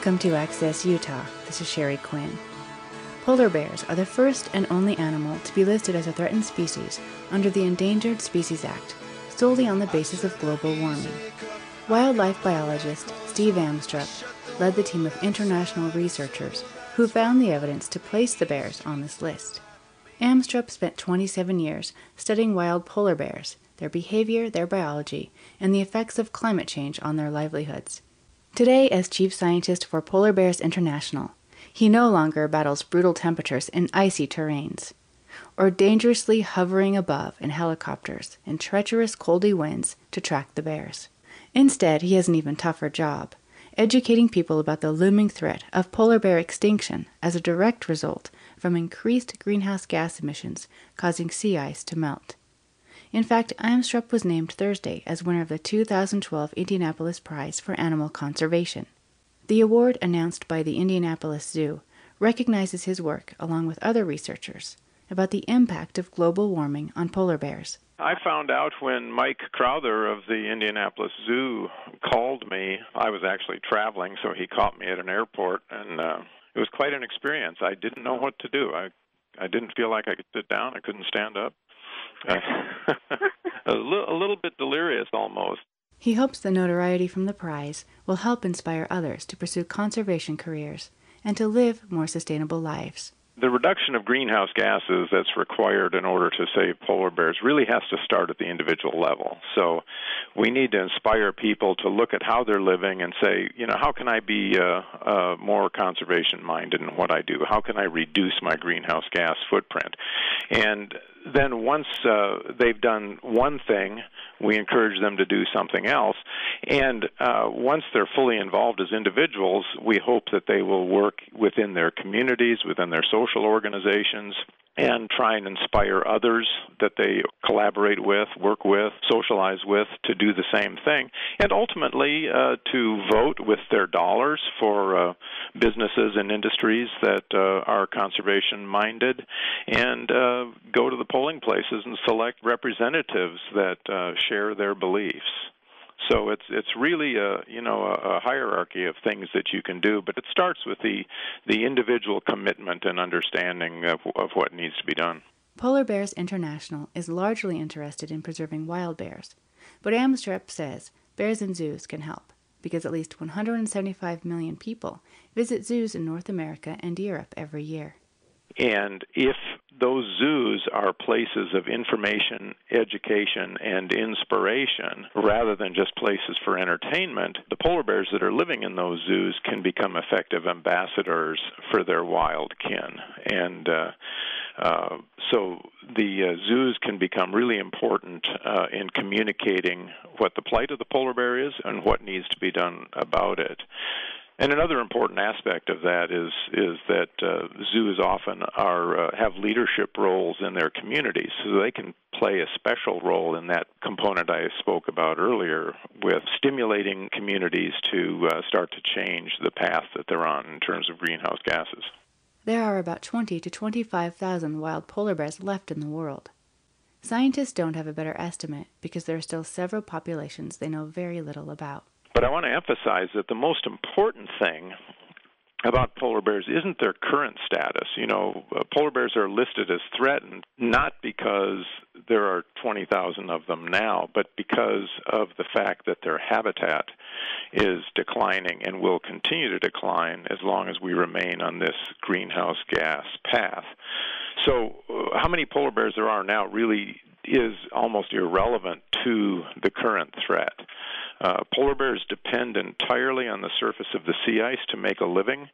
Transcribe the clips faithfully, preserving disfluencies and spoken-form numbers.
Welcome to Access Utah. This is Sherry Quinn. Polar bears are the first and only animal to be listed as a threatened species under the Endangered Species Act, solely on the basis of global warming. Wildlife biologist Steve Amstrup led the team of international researchers who found the evidence to place the bears on this list. Amstrup spent twenty-seven years studying wild polar bears, their behavior, their biology, and the effects of climate change on their livelihoods. Today, as chief scientist for Polar Bears International, he no longer battles brutal temperatures in icy terrains, or dangerously hovering above in helicopters in treacherous coldy winds to track the bears. Instead, he has an even tougher job, educating people about the looming threat of polar bear extinction as a direct result from increased greenhouse gas emissions causing sea ice to melt. In fact, Amstrup was named Thursday as winner of the two thousand twelve Indianapolis Prize for Animal Conservation. The award, announced by the Indianapolis Zoo, recognizes his work, along with other researchers, about the impact of global warming on polar bears. I found out when Mike Crowther of the Indianapolis Zoo called me. I was actually traveling, so he caught me at an airport, and uh, it was quite an experience. I didn't know what to do. I, I didn't feel like I could sit down. I couldn't stand up. Uh, a, li- a little bit delirious almost. He hopes the notoriety from the prize will help inspire others to pursue conservation careers and to live more sustainable lives. The reduction of greenhouse gases that's required in order to save polar bears really has to start at the individual level. So we need to inspire people to look at how they're living and say, you know, how can I be uh, uh, more conservation-minded in what I do? How can I reduce my greenhouse gas footprint? And then once uh, they've done one thing, we encourage them to do something else. And uh, once they're fully involved as individuals, we hope that they will work within their communities, within their social organizations, and try and inspire others that they collaborate with, work with, socialize with to do the same thing, and ultimately uh, to vote with their dollars for uh, businesses and industries that uh, are conservation-minded, and uh, go to the polling places and select representatives that uh, share their beliefs. So it's it's really a you know a, a hierarchy of things that you can do, but it starts with the the individual commitment and understanding of, of what needs to be done. Polar Bears International is largely interested in preserving wild bears, but Amstrup says bears in zoos can help because at least one hundred seventy-five million people visit zoos in North America and Europe every year. And if those zoos are places of information, education, and inspiration, rather than just places for entertainment, the polar bears that are living in those zoos can become effective ambassadors for their wild kin. And uh, uh, so the uh, zoos can become really important uh, in communicating what the plight of the polar bear is and what needs to be done about it. And another important aspect of that is is that uh, zoos often are uh, have leadership roles in their communities, so they can play a special role in that component I spoke about earlier, with stimulating communities to uh, start to change the path that they're on in terms of greenhouse gases. There are about twenty to twenty-five thousand wild polar bears left in the world. Scientists don't have a better estimate because there are still several populations they know very little about. But I want to emphasize that the most important thing about polar bears isn't their current status. You know, uh, polar bears are listed as threatened not because there are twenty thousand of them now, but because of the fact that their habitat is declining and will continue to decline as long as we remain on this greenhouse gas path. So uh, how many polar bears there are now really is almost irrelevant to the current threat. Uh, polar bears depend entirely on the surface of the sea ice to make a living,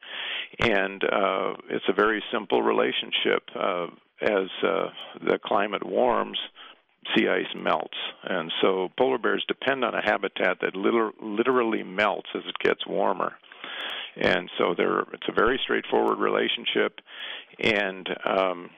and uh, it's a very simple relationship. Uh, as uh, the climate warms, sea ice melts, and so polar bears depend on a habitat that liter- literally melts as it gets warmer. And so they're, it's a very straightforward relationship, and um,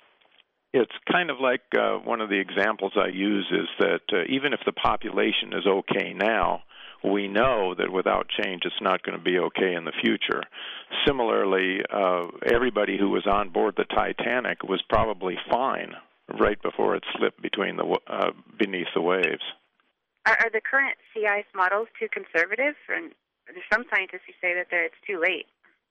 it's kind of like uh, one of the examples I use is that uh, even if the population is okay now, we know that without change it's not going to be okay in the future. Similarly, uh, everybody who was on board the Titanic was probably fine right before it slipped between the uh, beneath the waves. Are, are the current sea ice models too conservative? And there's some scientists who say that they're, it's too late.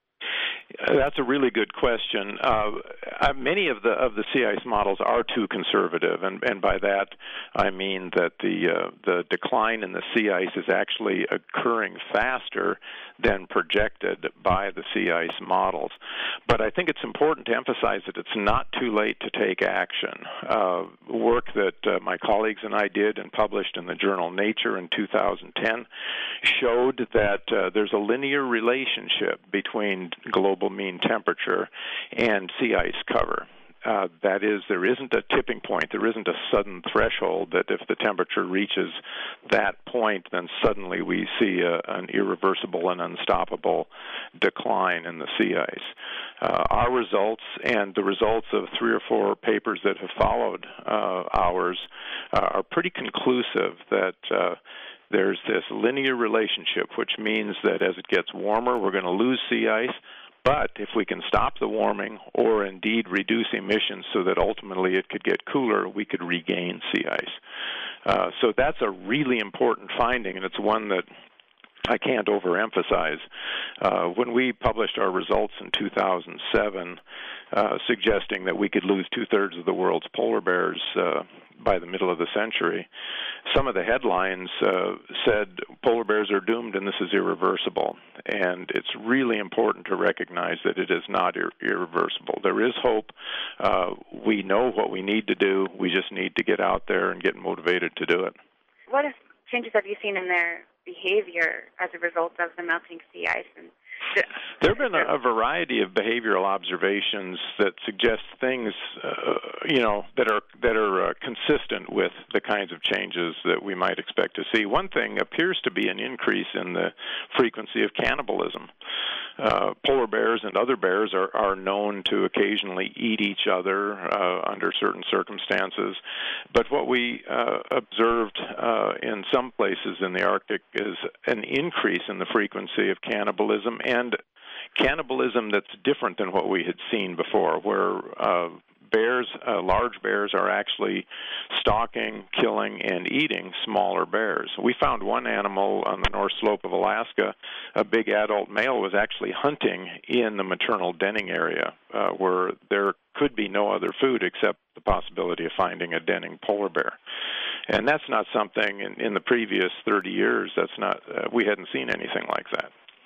That's a really good question. Uh, uh, many of the of the sea ice models are too conservative, and, and by that I mean that the uh, the decline in the sea ice is actually occurring faster than projected by the sea ice models. But I think it's important to emphasize that it's not too late to take action. Uh, work that uh, my colleagues and I did and published in the journal Nature in two thousand ten showed that uh, there's a linear relationship between global mean temperature and sea ice cover. Uh, that is, there isn't a tipping point, there isn't a sudden threshold that if the temperature reaches that point, then suddenly we see a, an irreversible and unstoppable decline in the sea ice. Uh, our results and the results of three or four papers that have followed uh, ours uh, are pretty conclusive that uh, there's this linear relationship, which means that as it gets warmer, we're going to lose sea ice. But if we can stop the warming or indeed reduce emissions so that ultimately it could get cooler, we could regain sea ice. Uh, so that's a really important finding, and it's one that I can't overemphasize. Uh, when we published our results in two thousand seven, uh, suggesting that we could lose two-thirds of the world's polar bears uh, by the middle of the century, some of the headlines uh, said polar bears are doomed and this is irreversible. And it's really important to recognize that it is not ir- irreversible. There is hope. Uh, we know what we need to do. We just need to get out there and get motivated to do it. What changes have you seen in their behavior as a result of the melting sea ice? And there have been a, a variety of behavioral observations that suggest things, uh, you know, that are that are uh, consistent with the kinds of changes that we might expect to see. One thing appears to be an increase in the frequency of cannibalism. Uh, polar bears and other bears are, are known to occasionally eat each other uh, under certain circumstances. But what we uh, observed uh, in some places in the Arctic is an increase in the frequency of cannibalism, and cannibalism that's different than what we had seen before, where uh, bears, uh, large bears, are actually stalking, killing, and eating smaller bears. We found one animal on the north slope of Alaska, a big adult male, was actually hunting in the maternal denning area uh, where there could be no other food except the possibility of finding a denning polar bear. And that's not something in, in the previous thirty years, that's not, uh, we hadn't seen anything like that.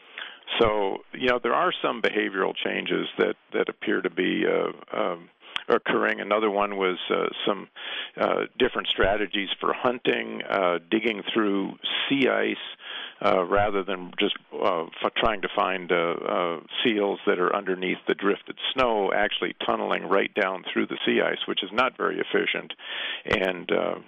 So, you know, there are some behavioral changes that, that appear to be uh, um, occurring. Another one was uh, some uh, different strategies for hunting, uh, digging through sea ice uh, rather than just uh, f- trying to find uh, uh, seals that are underneath the drifted snow, actually tunneling right down through the sea ice, which is not very efficient and uh,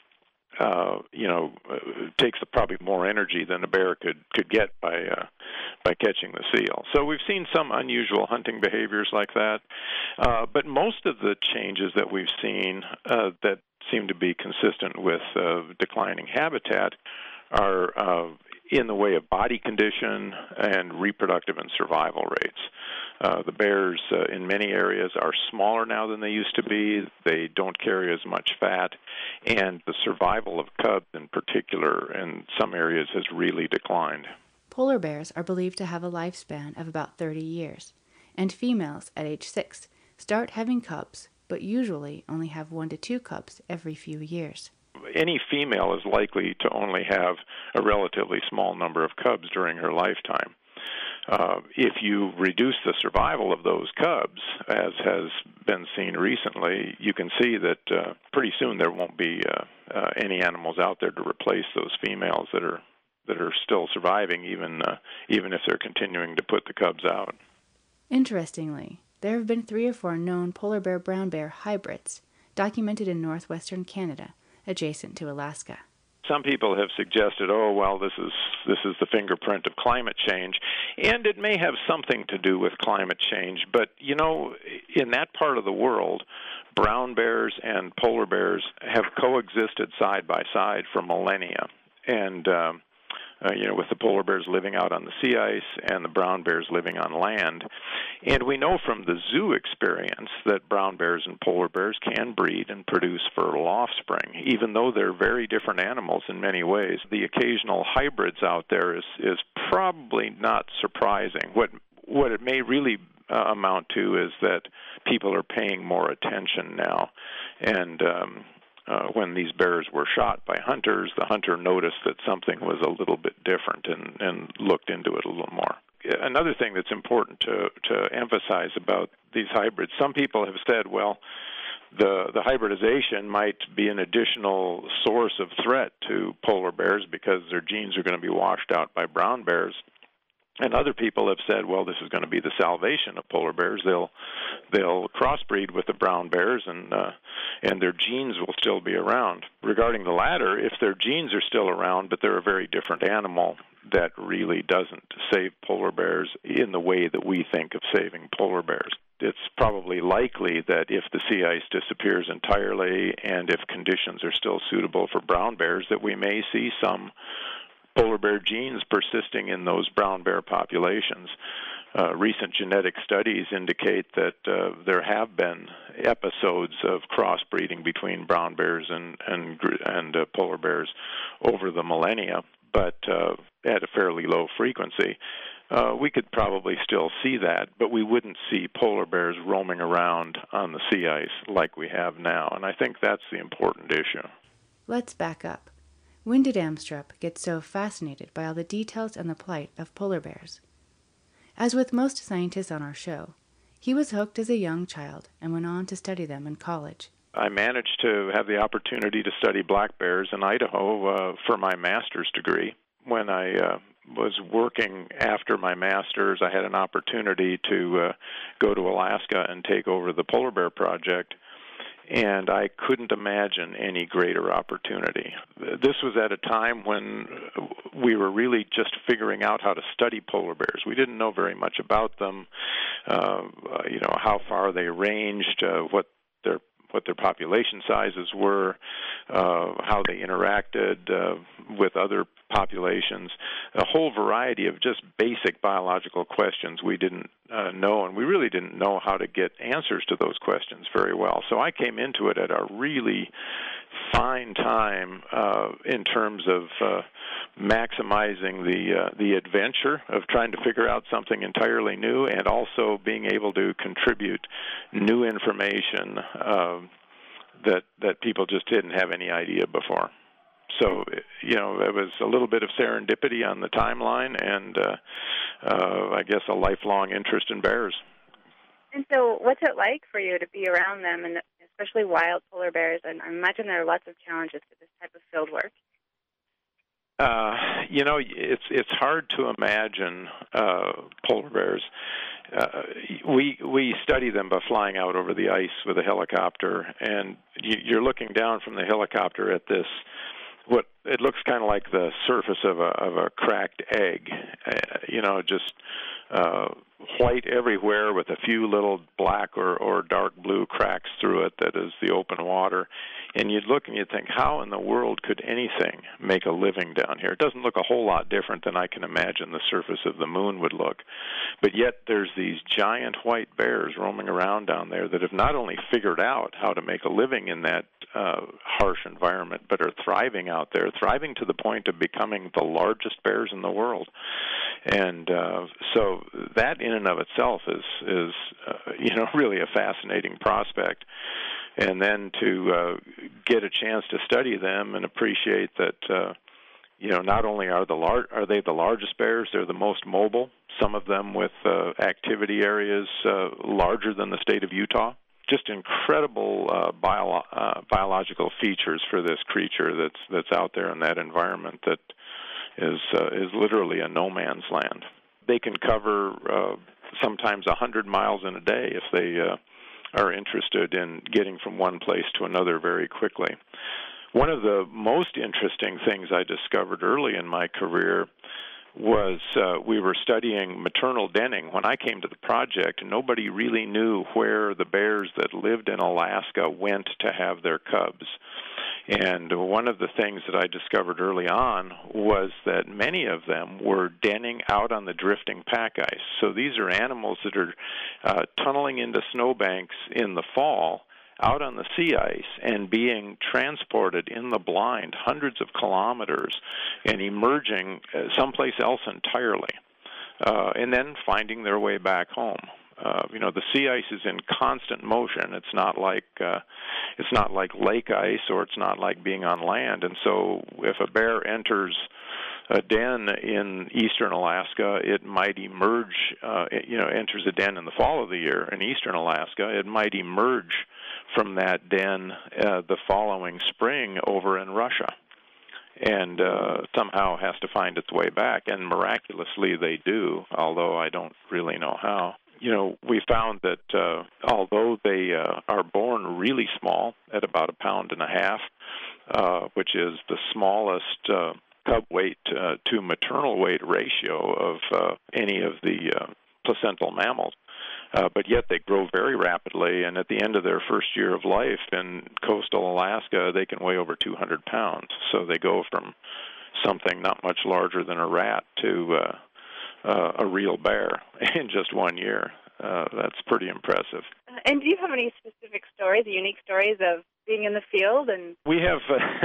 Uh, you know, uh, takes probably more energy than a bear could, could get by uh, by catching the seal. So we've seen some unusual hunting behaviors like that. Uh, but most of the changes that we've seen uh, that seem to be consistent with uh, declining habitat are uh, in the way of body condition and reproductive and survival rates. Uh, the bears uh, in many areas are smaller now than they used to be. They don't carry as much fat, and the survival of cubs in particular in some areas has really declined. Polar bears are believed to have a lifespan of about thirty years, and females at age six start having cubs, but usually only have one to two cubs every few years. Any female is likely to only have a relatively small number of cubs during her lifetime. Uh, if you reduce the survival of those cubs, as has been seen recently, you can see that uh, pretty soon there won't be uh, uh, any animals out there to replace those females that are that are still surviving, even uh, even if they're continuing to put the cubs out. Interestingly, there have been three or four known polar bear brown bear hybrids documented in northwestern Canada, adjacent to Alaska. Some people have suggested, oh, well, this is this is the fingerprint of climate change, and it may have something to do with climate change. But, you know, in that part of the world, brown bears and polar bears have coexisted side by side for millennia. And, um, uh, you know, with the polar bears living out on the sea ice and the brown bears living on land. And we know from the zoo experience that brown bears and polar bears can breed and produce fertile offspring, even though they're very different animals in many ways. The occasional hybrids out there is, is probably not surprising. What what it may really uh, amount to is that people are paying more attention now, and um, uh, when these bears were shot by hunters, the hunter noticed that something was a little bit different and, and looked into it a little more. Another thing that's important to, to emphasize about these hybrids, some people have said, well, the, the hybridization might be an additional source of threat to polar bears because their genes are going to be washed out by brown bears. And other people have said, well, this is going to be the salvation of polar bears. They'll they'll crossbreed with the brown bears, and uh, and their genes will still be around. Regarding the latter, if their genes are still around, but they're a very different animal, that really doesn't save polar bears in the way that we think of saving polar bears. It's probably likely that if the sea ice disappears entirely and if conditions are still suitable for brown bears, that we may see some polar bear genes persisting in those brown bear populations. Uh, recent genetic studies indicate that uh, there have been episodes of crossbreeding between brown bears and and, and uh, polar bears over the millennia, but uh, at a fairly low frequency. Uh, we could probably still see that, but we wouldn't see polar bears roaming around on the sea ice like we have now, and I think that's the important issue. Let's back up. When did Amstrup get so fascinated by all the details and the plight of polar bears? As with most scientists on our show, he was hooked as a young child and went on to study them in college. I managed to have the opportunity to study black bears in Idaho uh, for my master's degree. When I uh, was working after my master's, I had an opportunity to uh, go to Alaska and take over the Polar Bear Project, and I couldn't imagine any greater opportunity. This was at a time when we were really just figuring out how to study polar bears. We didn't know very much about them, uh, you know, how far they ranged, uh, what their what their population sizes were, uh, how they interacted uh, with other populations, a whole variety of just basic biological questions we didn't uh, know, and we really didn't know how to get answers to those questions very well. So I came into it at a really fine time uh, in terms of uh, maximizing the uh, the adventure of trying to figure out something entirely new, and also being able to contribute new information uh, that that people just didn't have any idea before. So, you know, it was a little bit of serendipity on the timeline, and uh, uh, I guess a lifelong interest in bears. And so what's it like for you to be around them, and especially wild polar bears? And I imagine there are lots of challenges to this type of field work. Uh, you know, it's it's hard to imagine uh, polar bears. Uh, we we study them by flying out over the ice with a helicopter, and you, you're looking down from the helicopter at this. What it looks kind of like the surface of a of a cracked egg, uh, you know, just uh, white everywhere with a few little black or, or dark blue cracks through it that is the open water. And you'd look and you'd think, how in the world could anything make a living down here? It doesn't look a whole lot different than I can imagine the surface of the moon would look. But yet there's these giant white bears roaming around down there that have not only figured out how to make a living in that uh, harsh environment, but are thriving out there, thriving to the point of becoming the largest bears in the world. And uh, so that in and of itself is, is uh, you know, really a fascinating prospect. And then to uh, get a chance to study them and appreciate that, uh, you know, not only are the lar- are they the largest bears, they're the most mobile. Some of them with uh, activity areas uh, larger than the state of Utah. Just incredible uh, bio- uh, biological features for this creature that's that's out there in that environment that is uh, is literally a no man's land. They can cover uh, sometimes a hundred miles in a day if they uh, are interested in getting from one place to another very quickly. One of the most interesting things I discovered early in my career was uh, we were studying maternal denning. When I came to the project, nobody really knew where the bears that lived in Alaska went to have their cubs. And one of the things that I discovered early on was that many of them were denning out on the drifting pack ice. So these are animals that are uh, tunneling into snowbanks in the fall out on the sea ice and being transported in the blind hundreds of kilometers and emerging someplace else entirely, uh, and then finding their way back home. Uh, you know, the sea ice is in constant motion. It's not like uh, it's not like lake ice, or it's not like being on land. And so, if a bear enters a den in eastern Alaska, it might emerge. Uh, you know, enters a den in the fall of the year in eastern Alaska, it might emerge from that den uh, the following spring over in Russia, and uh, somehow has to find its way back. And miraculously, they do. Although I don't really know how. You know, we found that uh, although they uh, are born really small, at about a pound and a half, uh, which is the smallest uh, cub weight uh, to maternal weight ratio of uh, any of the uh, placental mammals, uh, but yet they grow very rapidly, and at the end of their first year of life in coastal Alaska, they can weigh over two hundred pounds. So they go from something not much larger than a rat to uh, Uh, a real bear in just one year. Uh, that's pretty impressive. Uh, and do you have any specific stories, unique stories of being in the field? And we have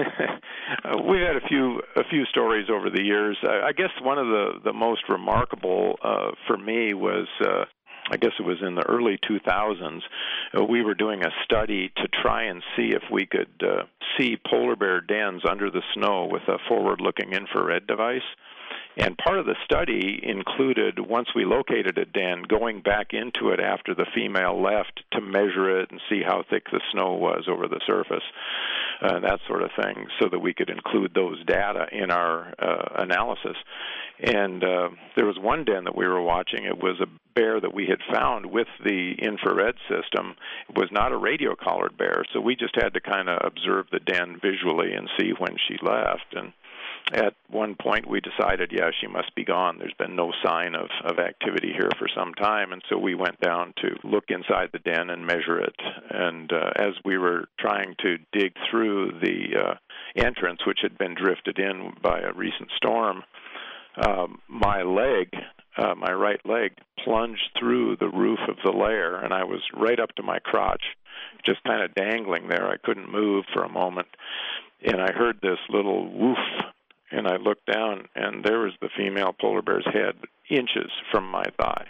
uh, we've had a few a few stories over the years. I, I guess one of the the most remarkable uh, for me was. Uh, I guess it was in the early two thousands, uh, we were doing a study to try and see if we could uh, see polar bear dens under the snow with a forward-looking infrared device. And part of the study included, once we located a den, going back into it after the female left to measure it and see how thick the snow was over the surface, uh, that sort of thing, so that we could include those data in our uh, analysis. And uh, there was one den that we were watching. It was a bear that we had found with the infrared system. It was not a radio-collared bear, so we just had to kind of observe the den visually and see when she left. And at one point, we decided, yeah, she must be gone. There's been no sign of, of activity here for some time, and so we went down to look inside the den and measure it. And uh, as we were trying to dig through the uh, entrance, which had been drifted in by a recent storm, um, my leg, uh, my right leg, plunged through the roof of the lair, and I was right up to my crotch, just kind of dangling there. I couldn't move for a moment, and I heard this little woof. And I looked down, and there was the female polar bear's head, inches from my thigh.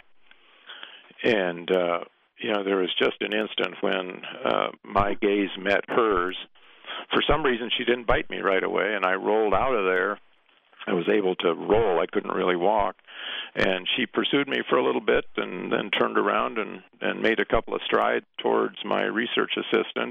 And, uh, you know, there was just an instant when uh, my gaze met hers. For some reason, she didn't bite me right away, and I rolled out of there. I was able to roll. I couldn't really walk. And she pursued me for a little bit and then turned around and, and made a couple of strides towards my research assistant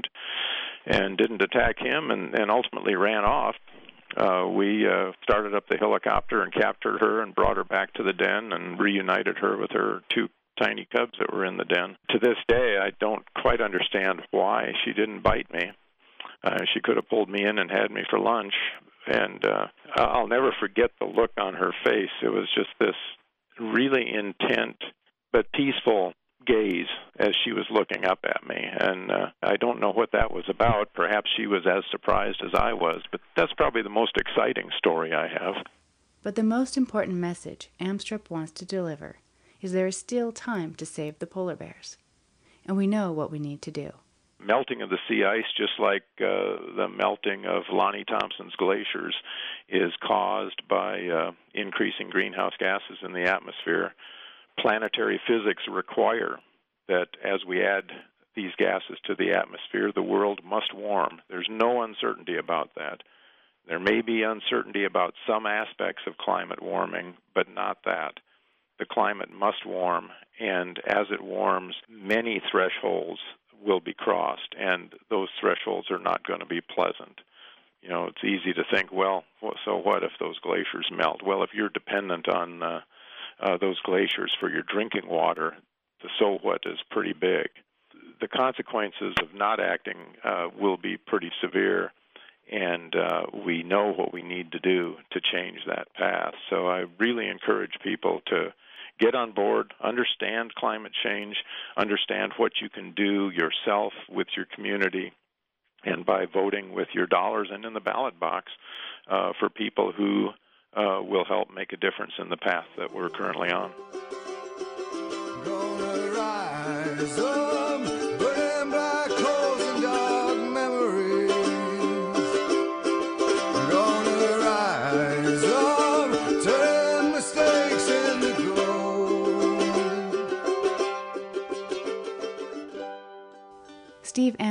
and didn't attack him, and, and ultimately ran off. Uh, we uh, started up the helicopter and captured her and brought her back to the den and reunited her with her two tiny cubs that were in the den. To this day, I don't quite understand why she didn't bite me. Uh, she could have pulled me in and had me for lunch, and uh, I'll never forget the look on her face. It was just this really intent but peaceful gaze as she was looking up at me, and uh, I don't know what that was about. Perhaps she was as surprised as I was, but that's probably the most exciting story I have. But the most important message Amstrup wants to deliver is there is still time to save the polar bears, and we know what we need to do. Melting of the sea ice, just like uh, the melting of Lonnie Thompson's glaciers, is caused by uh, increasing greenhouse gases in the atmosphere. Planetary physics require that as we add these gases to the atmosphere, the world must warm. There's no uncertainty about that. There may be uncertainty about some aspects of climate warming, but not that. The climate must warm, and as it warms, many thresholds will be crossed, and those thresholds are not going to be pleasant. You know, it's easy to think, well, so what if those glaciers melt? Well, if you're dependent on uh, Uh, those glaciers for your drinking water, the so what is pretty big. The consequences of not acting uh, will be pretty severe, and uh, we know what we need to do to change that path. So I really encourage people to get on board, understand climate change, understand what you can do yourself with your community, and by voting with your dollars and in the ballot box uh, for people who Uh, will help make a difference in the path that we're currently on. Gonna rise up, burning black holes and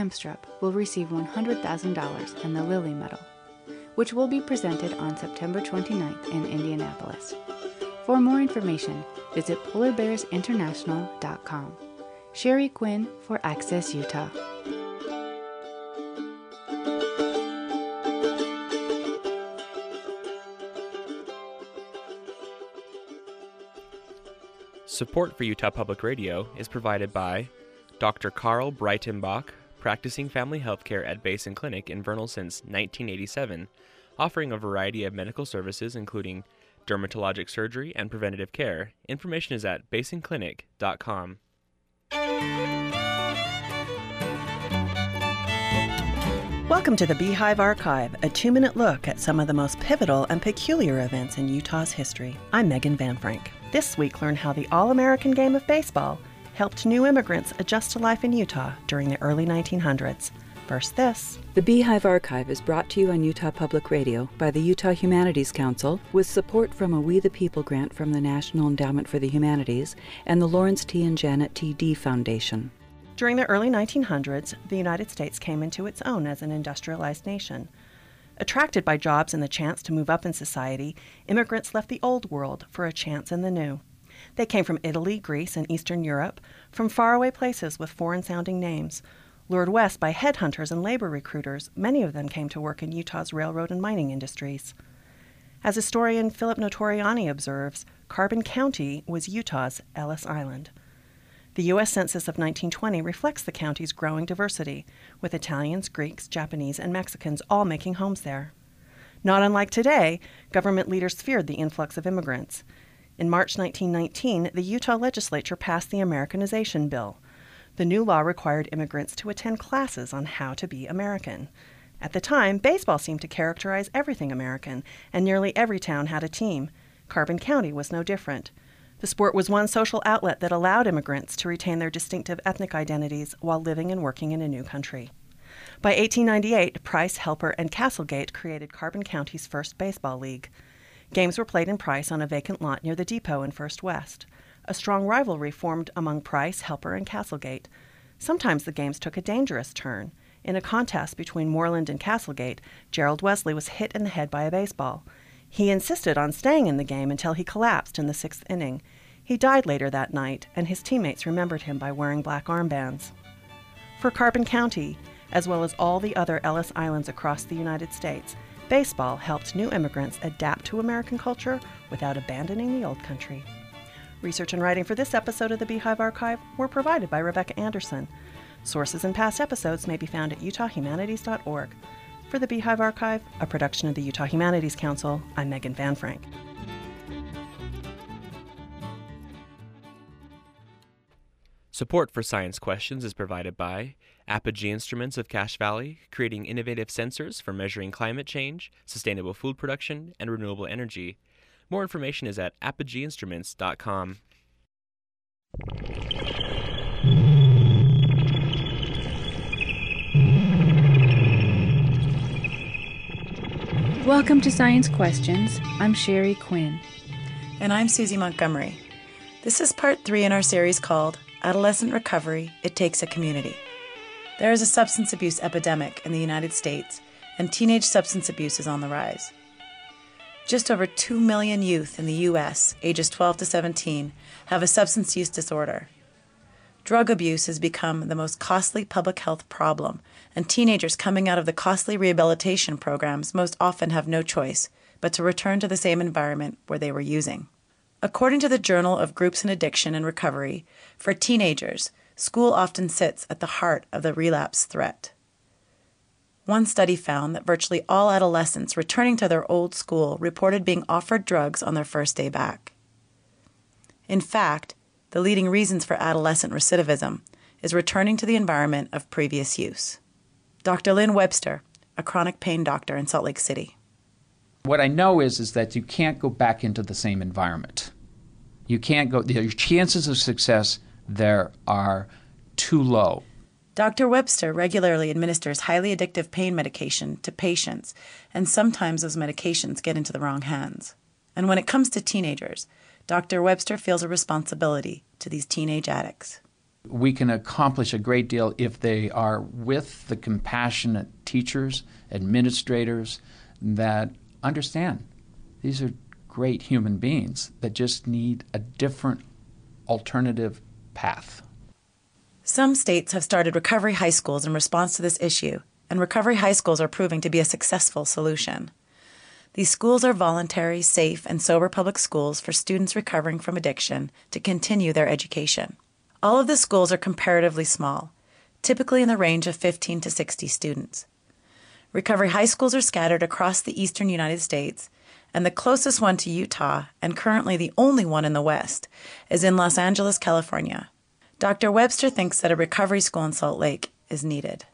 Hemstrup will receive one hundred thousand dollars and the Lilly Medal, which will be presented on September twenty-ninth in Indianapolis. For more information, visit polar bears international dot com. Sherry Quinn for Access Utah. Support for Utah Public Radio is provided by Doctor Carl Breitenbach, practicing family healthcare at Basin Clinic in Vernal since nineteen eighty-seven, offering a variety of medical services including dermatologic surgery and preventative care. Information is at basin clinic dot com. Welcome to the Beehive Archive, a two-minute look at some of the most pivotal and peculiar events in Utah's history. I'm Megan Van Frank. This week, learn how the All-American game of baseball helped new immigrants adjust to life in Utah during the early nineteen hundreds. First, this. The Beehive Archive is brought to you on Utah Public Radio by the Utah Humanities Council with support from a We the People grant from the National Endowment for the Humanities and the Lawrence T. and Janet T. Dee Foundation. During the early nineteen hundreds, the United States came into its own as an industrialized nation. Attracted by jobs and the chance to move up in society, immigrants left the old world for a chance in the new. They came from Italy, Greece, and Eastern Europe, from faraway places with foreign-sounding names. Lured west by headhunters and labor recruiters, many of them came to work in Utah's railroad and mining industries. As historian Philip Notoriani observes, Carbon County was Utah's Ellis Island. The U S Census of nineteen twenty reflects the county's growing diversity, with Italians, Greeks, Japanese, and Mexicans all making homes there. Not unlike today, government leaders feared the influx of immigrants. In March nineteen nineteen, the Utah legislature passed the Americanization Bill. The new law required immigrants to attend classes on how to be American. At the time, baseball seemed to characterize everything American, and nearly every town had a team. Carbon County was no different. The sport was one social outlet that allowed immigrants to retain their distinctive ethnic identities while living and working in a new country. By eighteen ninety-eight, Price, Helper, and Castlegate created Carbon County's first baseball league. Games were played in Price on a vacant lot near the depot in First West. A strong rivalry formed among Price, Helper, and Castlegate. Sometimes the games took a dangerous turn. In a contest between Moreland and Castlegate, Gerald Wesley was hit in the head by a baseball. He insisted on staying in the game until he collapsed in the sixth inning. He died later that night, and his teammates remembered him by wearing black armbands. For Carbon County, as well as all the other Ellis Islands across the United States, baseball helped new immigrants adapt to American culture without abandoning the old country. Research and writing for this episode of the Beehive Archive were provided by Rebecca Anderson. Sources and past episodes may be found at utah humanities dot org. For the Beehive Archive, a production of the Utah Humanities Council, I'm Megan Van Frank. Support for Science Questions is provided by Apogee Instruments of Cache Valley, creating innovative sensors for measuring climate change, sustainable food production, and renewable energy. More information is at apogee instruments dot com. Welcome to Science Questions. I'm Sherry Quinn. And I'm Susie Montgomery. This is part three in our series called Adolescent Recovery, It Takes a Community. There is a substance abuse epidemic in the United States, and teenage substance abuse is on the rise. Just over two million youth in the U S, ages twelve to seventeen, have a substance use disorder. Drug abuse has become the most costly public health problem, and teenagers coming out of the costly rehabilitation programs most often have no choice but to return to the same environment where they were using. According to the Journal of Groups in Addiction and Recovery, for teenagers, school often sits at the heart of the relapse threat. One study found that virtually all adolescents returning to their old school reported being offered drugs on their first day back. In fact, the leading reasons for adolescent recidivism is returning to the environment of previous use. Doctor Lynn Webster, a chronic pain doctor in Salt Lake City. What I know is, is that you can't go back into the same environment. You can't go, your chances of success there are too low. Doctor Webster regularly administers highly addictive pain medication to patients, and sometimes those medications get into the wrong hands. And when it comes to teenagers, Doctor Webster feels a responsibility to these teenage addicts. We can accomplish a great deal if they are with the compassionate teachers, administrators that understand these are great human beings that just need a different alternative path. Some states have started recovery high schools in response to this issue, and recovery high schools are proving to be a successful solution. These schools are voluntary, safe, and sober public schools for students recovering from addiction to continue their education. All of the schools are comparatively small, typically in the range of fifteen to sixty students. Recovery high schools are scattered across the eastern United States, and the closest one to Utah, and currently the only one in the West, is in Los Angeles, California. Doctor Webster thinks that a recovery school in Salt Lake is needed.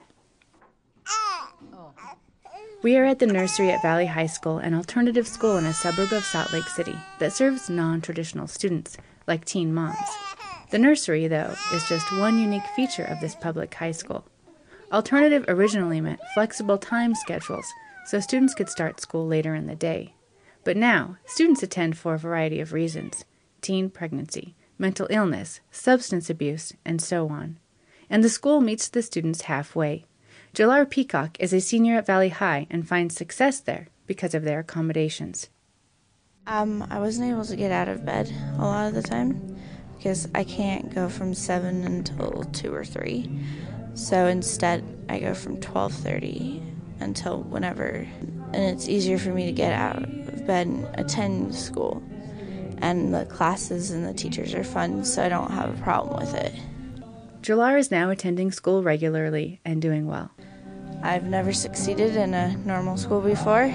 We are at the nursery at Valley High School, an alternative school in a suburb of Salt Lake City that serves non-traditional students, like teen moms. The nursery, though, is just one unique feature of this public high school. Alternative originally meant flexible time schedules, so students could start school later in the day. But now, students attend for a variety of reasons: teen pregnancy, mental illness, substance abuse, and so on. And the school meets the students halfway. Jalar Peacock is a senior at Valley High and finds success there because of their accommodations. Um, I wasn't able to get out of bed a lot of the time because I can't go from seven until two or three. So instead, I go from twelve thirty until whenever. And it's easier for me to get out of bed and attend school. And the classes and the teachers are fun, so I don't have a problem with it. Jalar is now attending school regularly and doing well. I've never succeeded in a normal school before,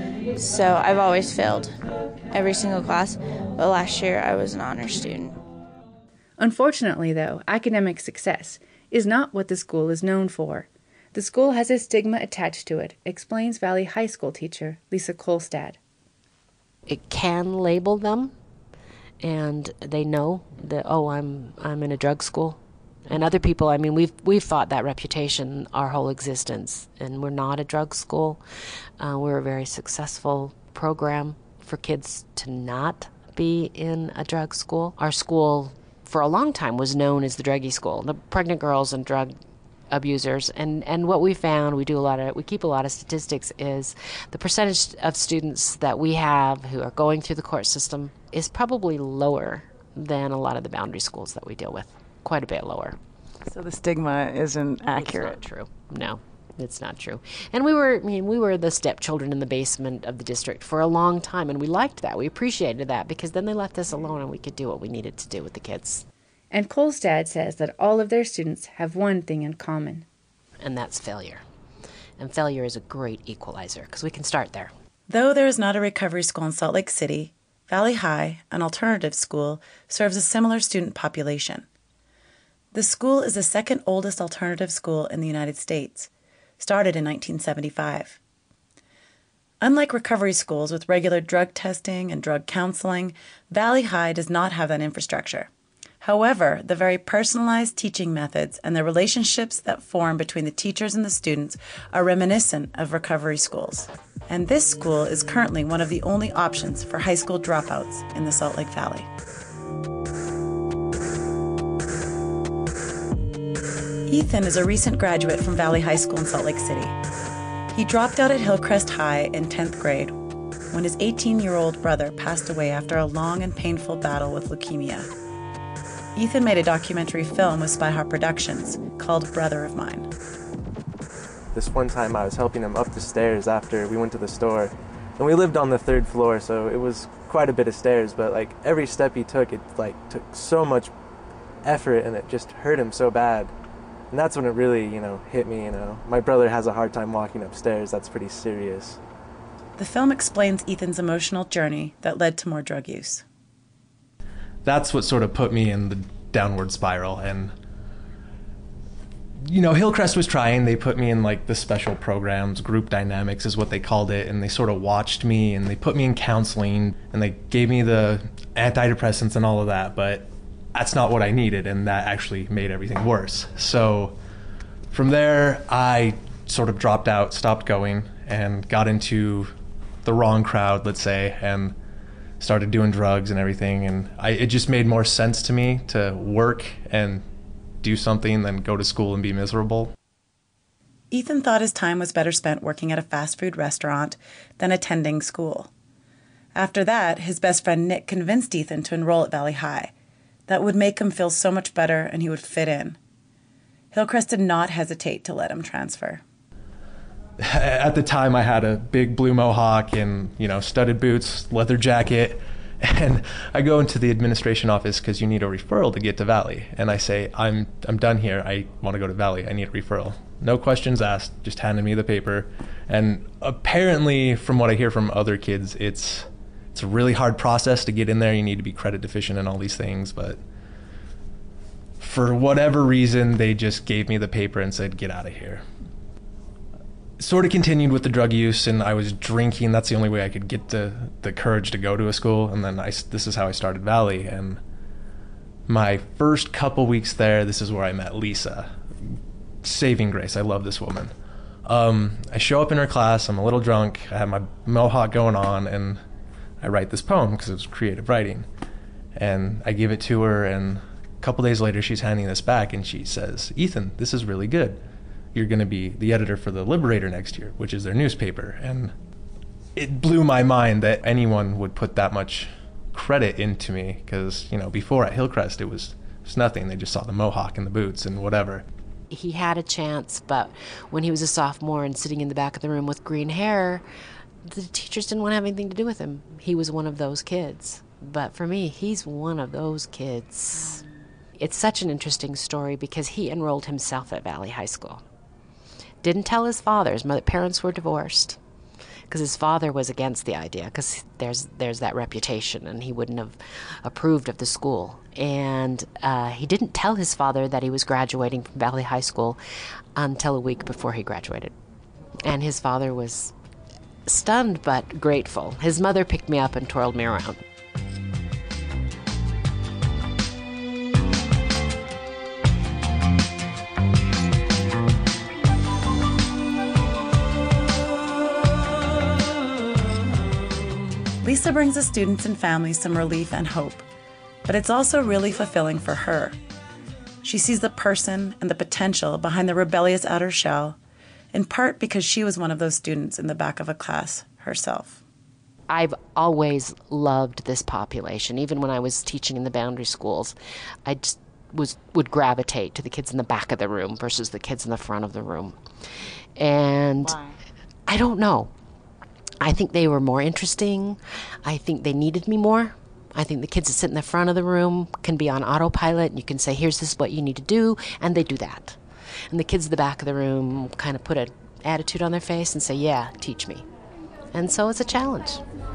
so I've always failed every single class, but last year I was an honor student. Unfortunately, though, academic success is not what the school is known for. The school has a stigma attached to it, explains Valley High School teacher Lisa Kolstad. It can label them, and they know that, oh, I'm I'm in a drug school. And other people, I mean, we've we've fought that reputation our whole existence, and we're not a drug school. Uh, we're a very successful program for kids to not be in a drug school. Our school, for a long time, was known as the druggie school, the pregnant girls and drug abusers. And, and what we found, we do a lot of, we keep a lot of statistics, is the percentage of students that we have who are going through the court system is probably lower than a lot of the boundary schools that we deal with. Quite a bit lower. So the stigma isn't accurate. It's not true. No, it's not true. And we were, I mean, we were the stepchildren in the basement of the district for a long time, and we liked that. We appreciated that because then they left us alone and we could do what we needed to do with the kids. And Kolstad says that all of their students have one thing in common. And that's failure. And failure is a great equalizer because we can start there. Though there is not a recovery school in Salt Lake City, Valley High, an alternative school, serves a similar student population. The school is the second oldest alternative school in the United States, started in nineteen seventy-five. Unlike recovery schools with regular drug testing and drug counseling, Valley High does not have that infrastructure. However, the very personalized teaching methods and the relationships that form between the teachers and the students are reminiscent of recovery schools. And this school is currently one of the only options for high school dropouts in the Salt Lake Valley. Ethan is a recent graduate from Valley High School in Salt Lake City. He dropped out at Hillcrest High in tenth grade when his eighteen-year-old brother passed away after a long and painful battle with leukemia. Ethan made a documentary film with Spy Hard Productions called Brother of Mine. This one time I was helping him up the stairs after we went to the store, and we lived on the third floor, so it was quite a bit of stairs, but like every step he took, it like took so much effort and it just hurt him so bad. And that's when it really, you know, hit me, you know. My brother has a hard time walking upstairs. That's pretty serious. The film explains Ethan's emotional journey that led to more drug use. That's what sort of put me in the downward spiral. And, you know, Hillcrest was trying. They put me in, like, the special programs. Group dynamics is what they called it. And they sort of watched me, and they put me in counseling. And they gave me the antidepressants and all of that. But that's not what I needed, and that actually made everything worse. So from there, I sort of dropped out, stopped going, and got into the wrong crowd, let's say, and started doing drugs and everything. And I, it just made more sense to me to work and do something than go to school and be miserable. Ethan thought his time was better spent working at a fast food restaurant than attending school. After that, his best friend Nick convinced Ethan to enroll at Valley High. That would make him feel so much better and he would fit in. Hillcrest did not hesitate to let him transfer. At the time, I had a big blue mohawk and, you know, studded boots, leather jacket, and I go into the administration office because you need a referral to get to Valley. And I say, I'm I'm done here. I want to go to Valley. I need a referral. No questions asked, just handed me the paper. And apparently, from what I hear from other kids, it's it's a really hard process to get in there. You need to be credit deficient and all these things. But for whatever reason, they just gave me the paper and said, get out of here. Sort of continued with the drug use, and I was drinking. That's the only way I could get the, the courage to go to a school. And then I, this is how I started Valley. And my first couple weeks there, this is where I met Lisa. Saving grace. I love this woman. Um, I show up in her class. I'm a little drunk. I have my mohawk going on, and I write this poem because it was creative writing. And I give it to her, and a couple days later, she's handing this back, and she says, Ethan, this is really good. You're going to be the editor for the Liberator next year, which is their newspaper. And it blew my mind that anyone would put that much credit into me because, you know, before at Hillcrest, it was, it was nothing. They just saw the mohawk and the boots and whatever. He had a chance, but when he was a sophomore and sitting in the back of the room with green hair, the teachers didn't want to have anything to do with him. He was one of those kids. But for me, he's one of those kids. It's such an interesting story because he enrolled himself at Valley High School. Didn't tell his father. His mother, parents were divorced because his father was against the idea because there's there's that reputation and he wouldn't have approved of the school. And uh, he didn't tell his father that he was graduating from Valley High School until a week before he graduated. And his father was stunned but grateful. His mother picked me up and twirled me around. Lisa brings the students and families some relief and hope, but it's also really fulfilling for her. She sees the person and the potential behind the rebellious outer shell, in part because she was one of those students in the back of a class herself. I've always loved this population. Even when I was teaching in the boundary schools, I just was would gravitate to the kids in the back of the room versus the kids in the front of the room. And why? I don't know. I think they were more interesting. I think they needed me more. I think the kids that sit in the front of the room can be on autopilot. You can say, here's this what you need to do, and they do that. And the kids at the back of the room kind of put an attitude on their face and say, yeah, teach me. And so it's a challenge.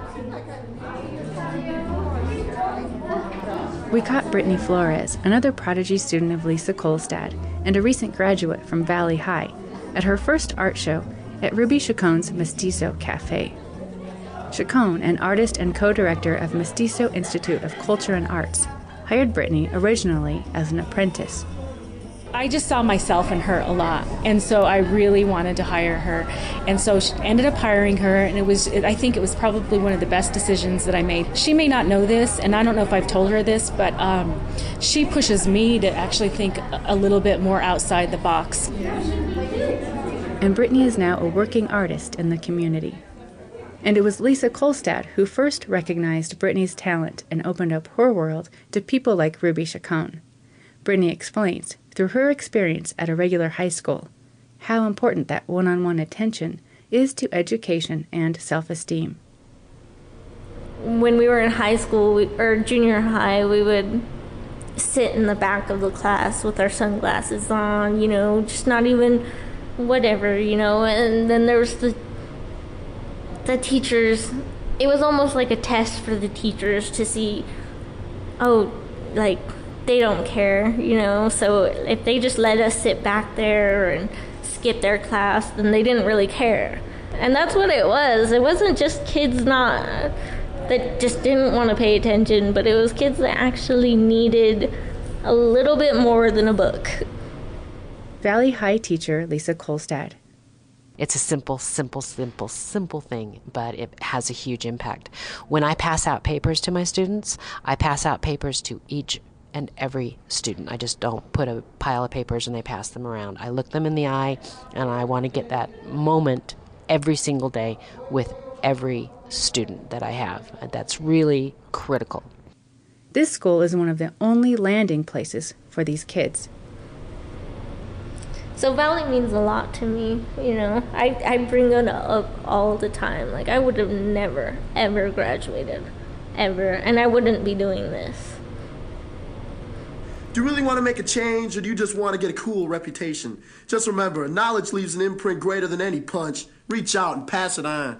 We caught Brittany Flores, another prodigy student of Lisa Kolstad and a recent graduate from Valley High, at her first art show at Ruby Chacon's Mestizo Cafe. Chacon, an artist and co-director of Mestizo Institute of Culture and Arts, hired Brittany originally as an apprentice. I just saw myself in her a lot, and so I really wanted to hire her. And so she ended up hiring her, and it was, I think it was probably one of the best decisions that I made. She may not know this, and I don't know if I've told her this, but um, she pushes me to actually think a little bit more outside the box. And Brittany is now a working artist in the community. And it was Lisa Kolstad who first recognized Brittany's talent and opened up her world to people like Ruby Chacon. Brittany explains, through her experience at a regular high school, how important that one-on-one attention is to education and self-esteem. When we were in high school, or junior high, we would sit in the back of the class with our sunglasses on, you know, just not even whatever, you know, and then there was the the teachers. It was almost like a test for the teachers to see, oh, like, they don't care, you know, so if they just let us sit back there and skip their class, then they didn't really care. And that's what it was. It wasn't just kids not that just didn't want to pay attention, but it was kids that actually needed a little bit more than a book. Valley High teacher Lisa Kolstad. It's a simple, simple, simple, simple thing, but it has a huge impact. When I pass out papers to my students, I pass out papers to each and every student. I just don't put a pile of papers and they pass them around. I look them in the eye, and I want to get that moment every single day with every student that I have. That's really critical. This school is one of the only landing places for these kids. So Valley means a lot to me, you know. I, I bring it up all the time. Like, I would have never, ever graduated, ever, and I wouldn't be doing this. Do you really want to make a change, or do you just want to get a cool reputation? Just remember, knowledge leaves an imprint greater than any punch. Reach out and pass it on.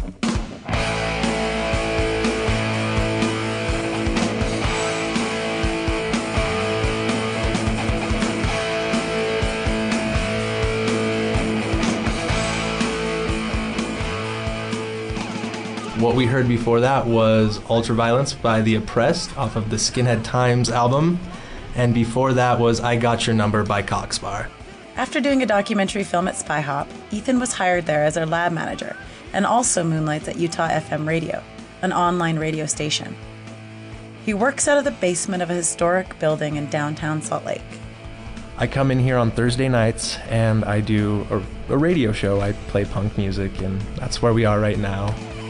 What we heard before that was Ultraviolence by The Oppressed off of the Skinhead Times album. And before that was I Got Your Number by Coxbar. After doing a documentary film at Spy Hop, Ethan was hired there as their lab manager and also moonlights at Utah F M Radio, an online radio station. He works out of the basement of a historic building in downtown Salt Lake. I come in here on Thursday nights and I do a, a radio show. I play punk music, and that's where we are right now.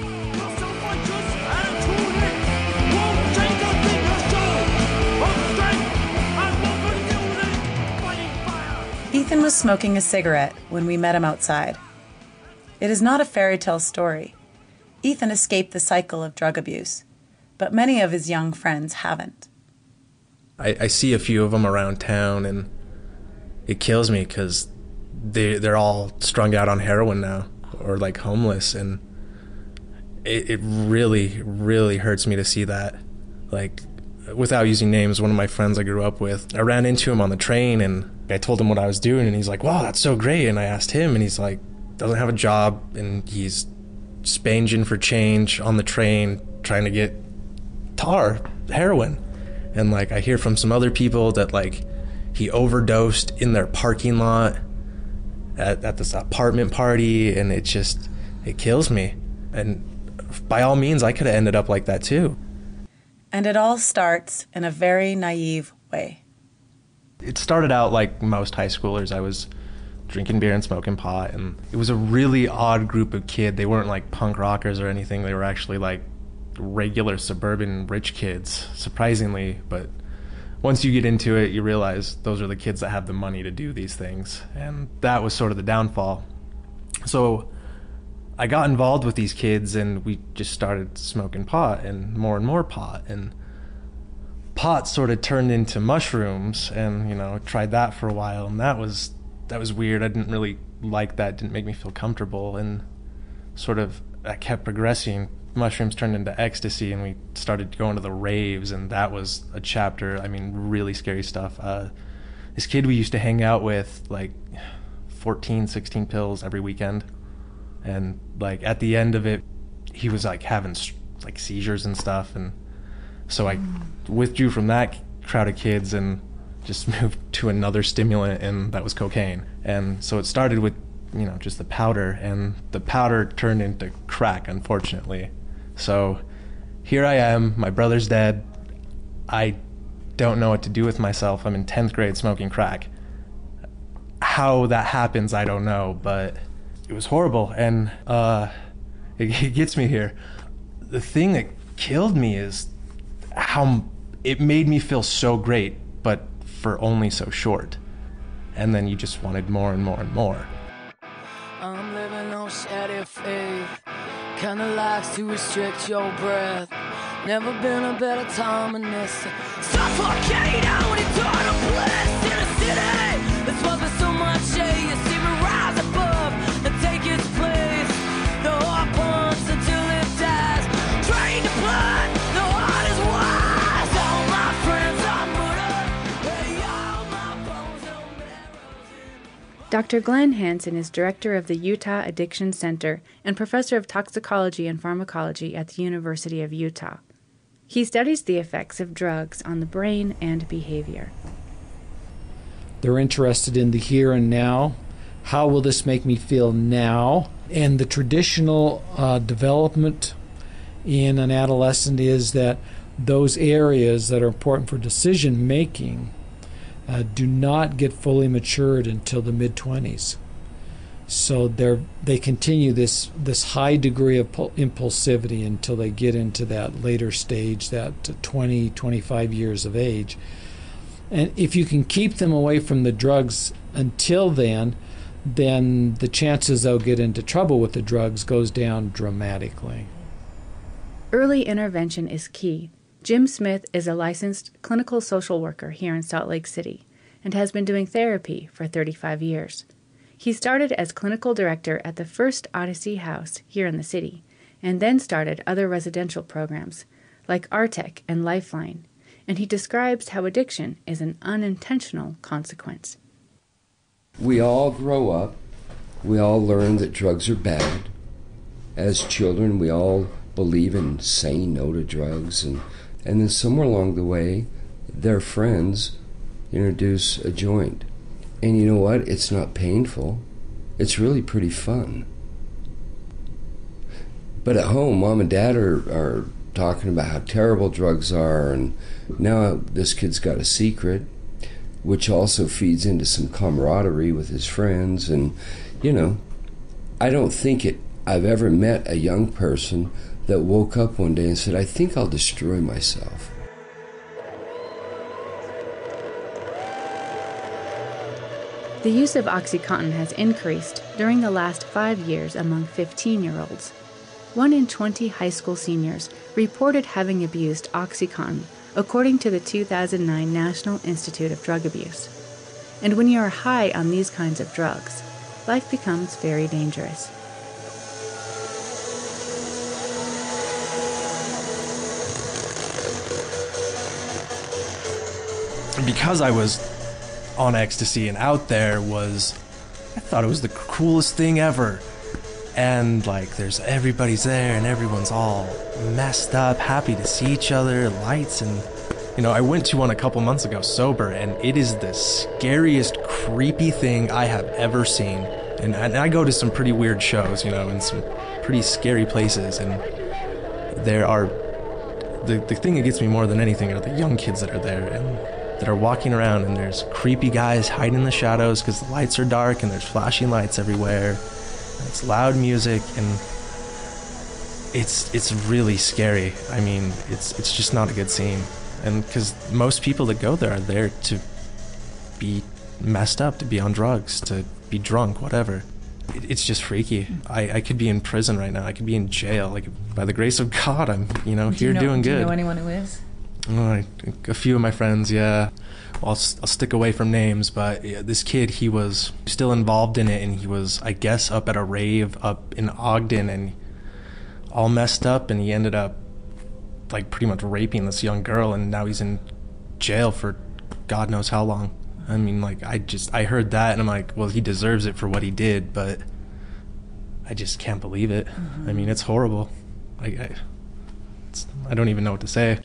Ethan was smoking a cigarette when we met him outside. It is not a fairy tale story. Ethan escaped the cycle of drug abuse, but many of his young friends haven't. I, I see a few of them around town, and it kills me because they, they're all strung out on heroin now, or like homeless, and it, it really, really hurts me to see that. Like, without using names, one of my friends I grew up with, I ran into him on the train, and I told him what I was doing, and he's like, wow, that's so great. And I asked him, and he's like, doesn't have a job, and he's spanging for change on the train, trying to get tar, heroin. And like, I hear from some other people that like he overdosed in their parking lot at, at this apartment party, and it just, it kills me. And by all means, I could have ended up like that too. And it all starts in a very naive way. It started out like most high schoolers. I was drinking beer and smoking pot, and it was a really odd group of kid. They weren't like punk rockers or anything. They were actually like regular suburban rich kids, surprisingly. But once you get into it, you realize those are the kids that have the money to do these things, and that was sort of the downfall. So I got involved with these kids, and we just started smoking pot, and more and more pot, and pot sort of turned into mushrooms, and you know, tried that for a while, and that was that was weird. I didn't really like that. It didn't make me feel comfortable, and sort of I kept progressing. Mushrooms turned into ecstasy, and we started going to the raves, and that was a chapter. I mean, really scary stuff. Uh, this kid we used to hang out with, like fourteen, sixteen pills every weekend, and like at the end of it, he was like having like seizures and stuff, and so I withdrew from that crowd of kids and just moved to another stimulant, and that was cocaine. And so it started with, you know, just the powder, and the powder turned into crack, unfortunately. So here I am, my brother's dead. I don't know what to do with myself. I'm in tenth grade smoking crack. How that happens, I don't know, but it was horrible, and uh, it, it gets me here. The thing that killed me is how it made me feel so great, but for only so short. And then you just wanted more and more and more. I'm living on steady faith, kinda likes to restrict your breath. Never been a better time than this. Suffocate out eternal bliss in a city that's worth so much shade. You see me rise above and take its place. The heart pumps until it dies. Train to blood, the heart is wise. All my friends are murdered. Hey, all my bones are marrows. Doctor Glenn Hansen is director of the Utah Addiction Center and professor of toxicology and pharmacology at the University of Utah. He studies the effects of drugs on the brain and behavior. They're interested in the here and now. How will this make me feel now? And the traditional uh, development in an adolescent is that those areas that are important for decision making uh, do not get fully matured until the mid-twenties. So they're, they continue this, this high degree of impulsivity until they get into that later stage, that twenty, twenty-five years of age. And if you can keep them away from the drugs until then, then the chances they'll get into trouble with the drugs goes down dramatically. Early intervention is key. Jim Smith is a licensed clinical social worker here in Salt Lake City and has been doing therapy for thirty-five years. He started as clinical director at the first Odyssey House here in the city, and then started other residential programs like Artec and Lifeline, and he describes how addiction is an unintentional consequence. We all grow up, we all learn that drugs are bad. As children, we all believe in saying no to drugs, and, and then somewhere along the way, their friends introduce a joint. And you know what? It's not painful. It's really pretty fun. But at home, mom and dad are, are talking about how terrible drugs are, and now this kid's got a secret, which also feeds into some camaraderie with his friends. And, you know, I don't think it. I've ever met a young person that woke up one day and said, I think I'll destroy myself. The use of OxyContin has increased during the last five years among fifteen-year-olds. One in twenty high school seniors reported having abused OxyContin, according to the two thousand nine National Institute of Drug Abuse. And when you are high on these kinds of drugs, life becomes very dangerous. Because I was on ecstasy and out there, was, I thought it was the coolest thing ever. And like, there's everybody's there and everyone's all messed up, happy to see each other, lights. And you know, I went to one a couple months ago sober, and it is the scariest, creepy thing I have ever seen. And, and I go to some pretty weird shows, you know, in some pretty scary places, and there are, the, the thing that gets me more than anything are the young kids that are there and that are walking around, and there's creepy guys hiding in the shadows because the lights are dark and there's flashing lights everywhere. And it's loud music, and it's it's really scary. I mean, it's it's just not a good scene. And because most people that go there are there to be messed up, to be on drugs, to be drunk, whatever. It, it's just freaky. I, I could be in prison right now. I could be in jail. Like, by the grace of God, I'm you know do here you know, doing do good. Do you know anyone who is? Oh, I, a few of my friends, yeah. Well, I'll, I'll stick away from names, but yeah, this kid, he was still involved in it, and he was, I guess, up at a rave up in Ogden, and all messed up, and he ended up, like, pretty much raping this young girl, and now he's in jail for God knows how long. I mean, like, I just, I heard that, and I'm like, well, he deserves it for what he did, but I just can't believe it. Mm-hmm. I mean, it's horrible. I, I, it's, I don't even know what to say.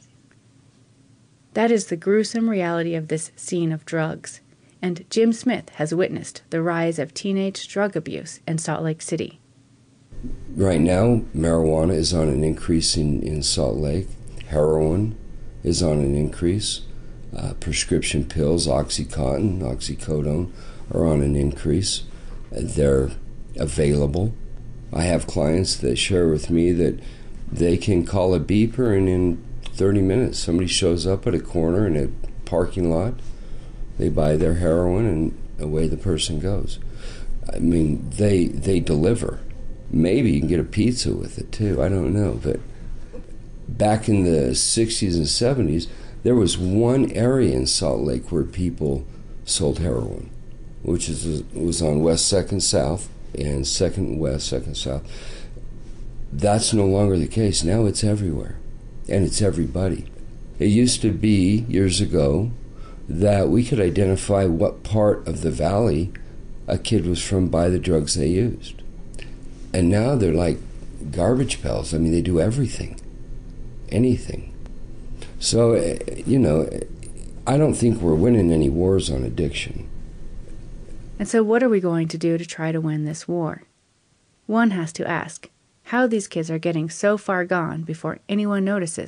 That is the gruesome reality of this scene of drugs, and Jim Smith has witnessed the rise of teenage drug abuse in Salt Lake City. Right now, marijuana is on an increase in, in Salt Lake. Heroin is on an increase. Uh, prescription pills, OxyContin, oxycodone, are on an increase. They're available. I have clients that share with me that they can call a beeper, and in thirty minutes somebody shows up at a corner in a parking lot. They buy their heroin, and away the person goes. I mean, they they deliver. Maybe you can get a pizza with it too, I don't know. But back in the sixties and seventies, there was one area in Salt Lake where people sold heroin, which is was on West Second South and Second West, Second South. That's no longer the case. Now it's everywhere, and it's everybody. It used to be, years ago, that we could identify what part of the valley a kid was from by the drugs they used. And now they're like garbage pails. I mean, they do everything, anything. So, you know, I don't think we're winning any wars on addiction. And so what are we going to do to try to win this war? One has to ask how these kids are getting so far gone before anyone notices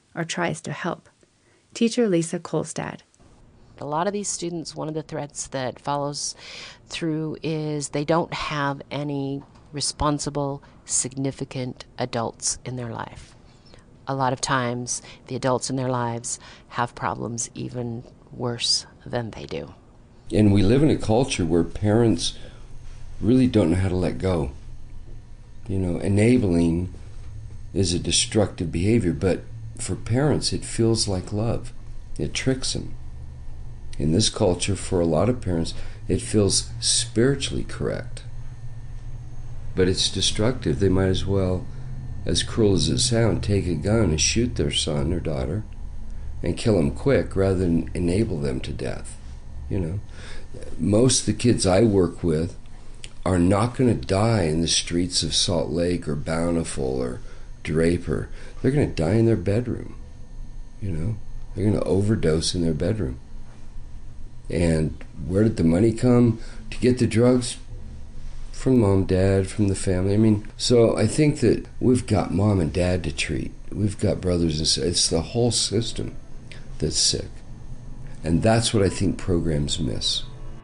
or tries to help. Teacher Lisa Kolstad. A lot of these students, one of the threats that follows through is they don't have any responsible, significant adults in their life. A lot of times, the adults in their lives have problems even worse than they do. And we live in a culture where parents really don't know how to let go. You know, enabling is a destructive behavior, but for parents, it feels like love. It tricks them. In this culture, for a lot of parents, it feels spiritually correct. But it's destructive. They might as well, as cruel as it sounds, take a gun and shoot their son or daughter and kill them quick rather than enable them to death. You know, most of the kids I work with are not going to die in the streets of Salt Lake or Bountiful or Draper. They're going to die in their bedroom. You know, they're going to overdose in their bedroom. And where did the money come to get the drugs? From mom, dad, from the family. I mean, so I think that we've got mom and dad to treat. We've got brothers and sisters. It's the whole system that's sick. And that's what I think programs miss.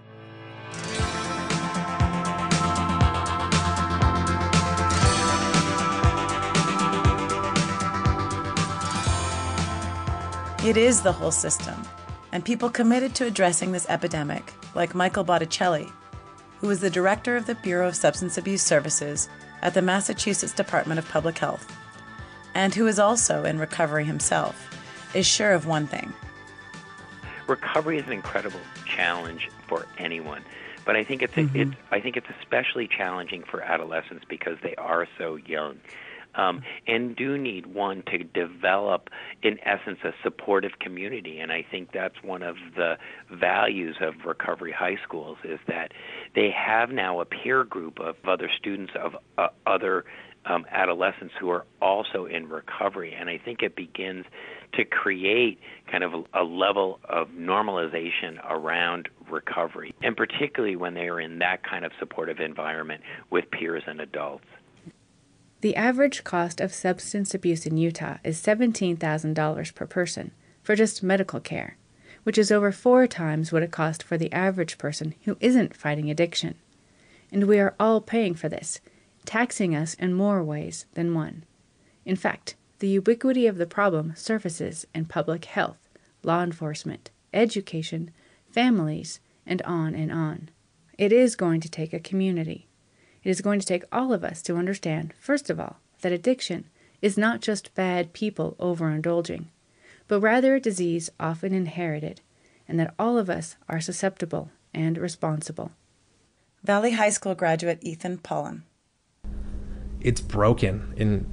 It is the whole system, and people committed to addressing this epidemic, like Michael Botticelli, who is the director of the Bureau of Substance Abuse Services at the Massachusetts Department of Public Health, and who is also in recovery himself, is sure of one thing. Recovery is an incredible challenge for anyone, but I think it's Mm-hmm. it, I think it's especially challenging for adolescents because they are so young. Um, and do need, one, to develop, in essence, a supportive community. And I think that's one of the values of Recovery High Schools is that they have now a peer group of other students, of uh, other um, adolescents who are also in recovery. And I think it begins to create kind of a, a level of normalization around recovery, and particularly when they are in that kind of supportive environment with peers and adults. The average cost of substance abuse in Utah is seventeen thousand dollars per person for just medical care, which is over four times what it costs for the average person who isn't fighting addiction. And we are all paying for this, taxing us in more ways than one. In fact, the ubiquity of the problem surfaces in public health, law enforcement, education, families, and on and on. It is going to take a community. It is going to take all of us to understand, first of all, that addiction is not just bad people overindulging, but rather a disease often inherited, and that all of us are susceptible and responsible. Valley High School graduate Ethan Pollan. It's broken, and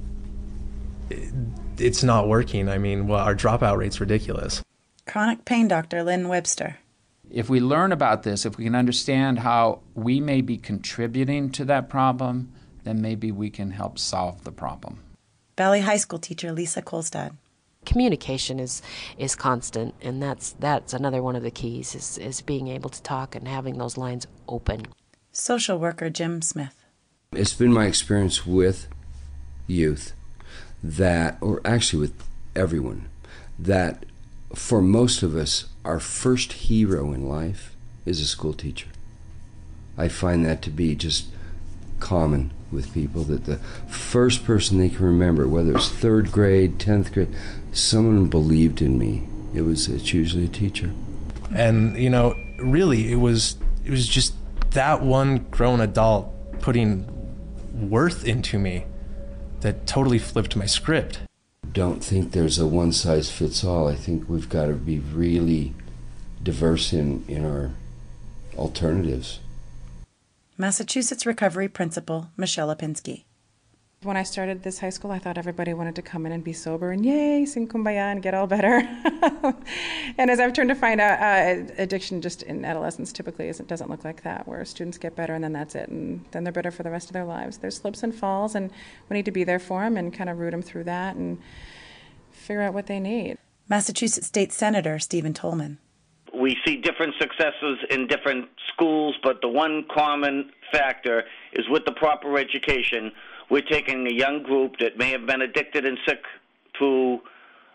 it's not working. I mean, well, our dropout rate's ridiculous. Chronic pain doctor Lynn Webster. If we learn about this, if we can understand how we may be contributing to that problem, then maybe we can help solve the problem. Valley High School teacher Lisa Kolstad. Communication is is constant, and that's that's another one of the keys is, is being able to talk and having those lines open. Social worker Jim Smith. It's been my experience with youth that, or actually with everyone, that for most of us, our first hero in life is a school teacher. I find that to be just common with people, that the first person they can remember, whether it's third grade, tenth grade, someone believed in me. It was, it's usually a teacher. And, you know, really, it was it was just that one grown adult putting worth into me that totally flipped my script. Don't think there's a one-size-fits-all. I think we've got to be really diverse in, in our alternatives. Massachusetts Recovery Principal Michelle Lipinski. When I started this high school, I thought everybody wanted to come in and be sober and yay, sing kumbaya and get all better. And as I've turned to find out, uh, addiction just in adolescence typically isn't, doesn't look like that, where students get better and then that's it, and then they're better for the rest of their lives. There's slips and falls, and we need to be there for them and kind of root them through that and figure out what they need. Massachusetts State Senator Stephen Tolman. We see different successes in different schools, but the one common factor is with the proper education, we're taking a young group that may have been addicted and sick to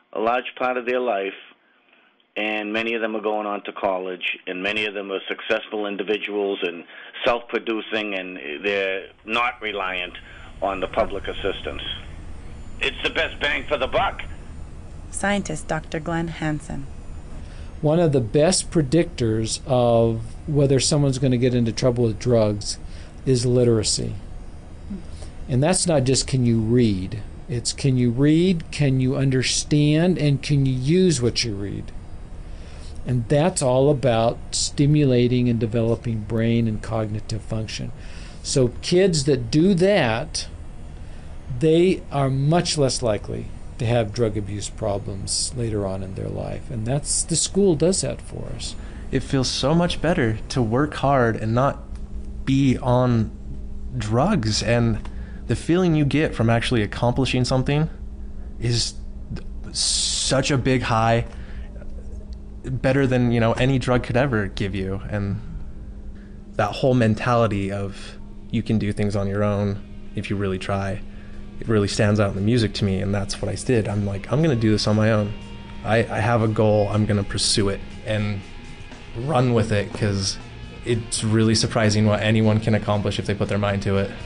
a large part of their life, and many of them are going on to college, and many of them are successful individuals and self-producing, and they're not reliant on the public assistance. It's the best bang for the buck. Scientist Doctor Glenn Hansen. One of the best predictors of whether someone's going to get into trouble with drugs is literacy. And that's not just can you read. It's can you read, can you understand, and can you use what you read. And that's all about stimulating and developing brain and cognitive function. So kids that do that, they are much less likely to have drug abuse problems later on in their life. And that's, the school does that for us. It feels so much better to work hard and not be on drugs. And the feeling you get from actually accomplishing something is such a big high, better than, you know, any drug could ever give you. And that whole mentality of you can do things on your own if you really try, it really stands out in the music to me. And that's what I did. I'm like, I'm going to do this on my own. I, I have a goal. I'm going to pursue it and run with it, because it's really surprising what anyone can accomplish if they put their mind to it.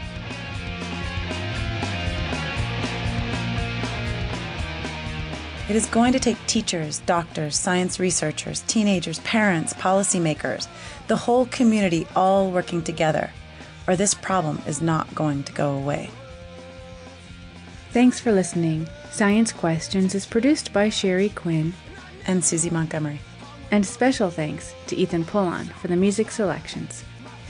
It is going to take teachers, doctors, science researchers, teenagers, parents, policymakers, the whole community all working together, or this problem is not going to go away. Thanks for listening. Science Questions is produced by Sherry Quinn and Susie Montgomery. And special thanks to Ethan Pullon for the music selections.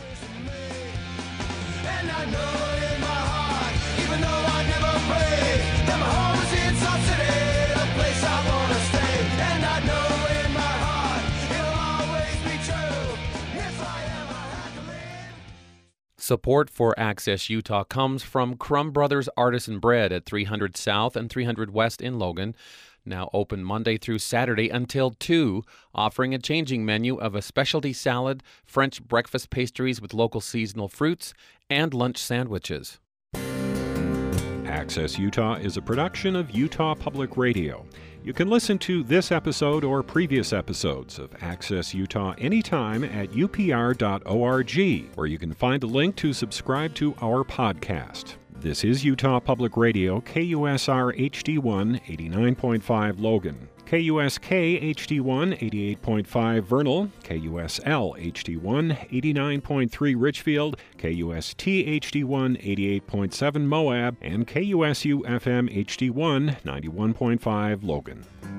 Support for Access Utah comes from Crumb Brothers Artisan Bread at three hundred South and three hundred West in Logan, now open Monday through Saturday until two, offering a changing menu of a specialty salad, French breakfast pastries with local seasonal fruits, and lunch sandwiches. Access Utah is a production of Utah Public Radio. You can listen to this episode or previous episodes of Access Utah anytime at U P R dot org, where you can find a link to subscribe to our podcast. This is Utah Public Radio, K U S R H D one, eighty-nine point five Logan, K U S K H D one, eighty-eight point five Vernal, K U S L H D one, eighty-nine point three Richfield, K U S T H D one, eighty-eight point seven Moab, and K U S U F M H D one, ninety-one point five Logan.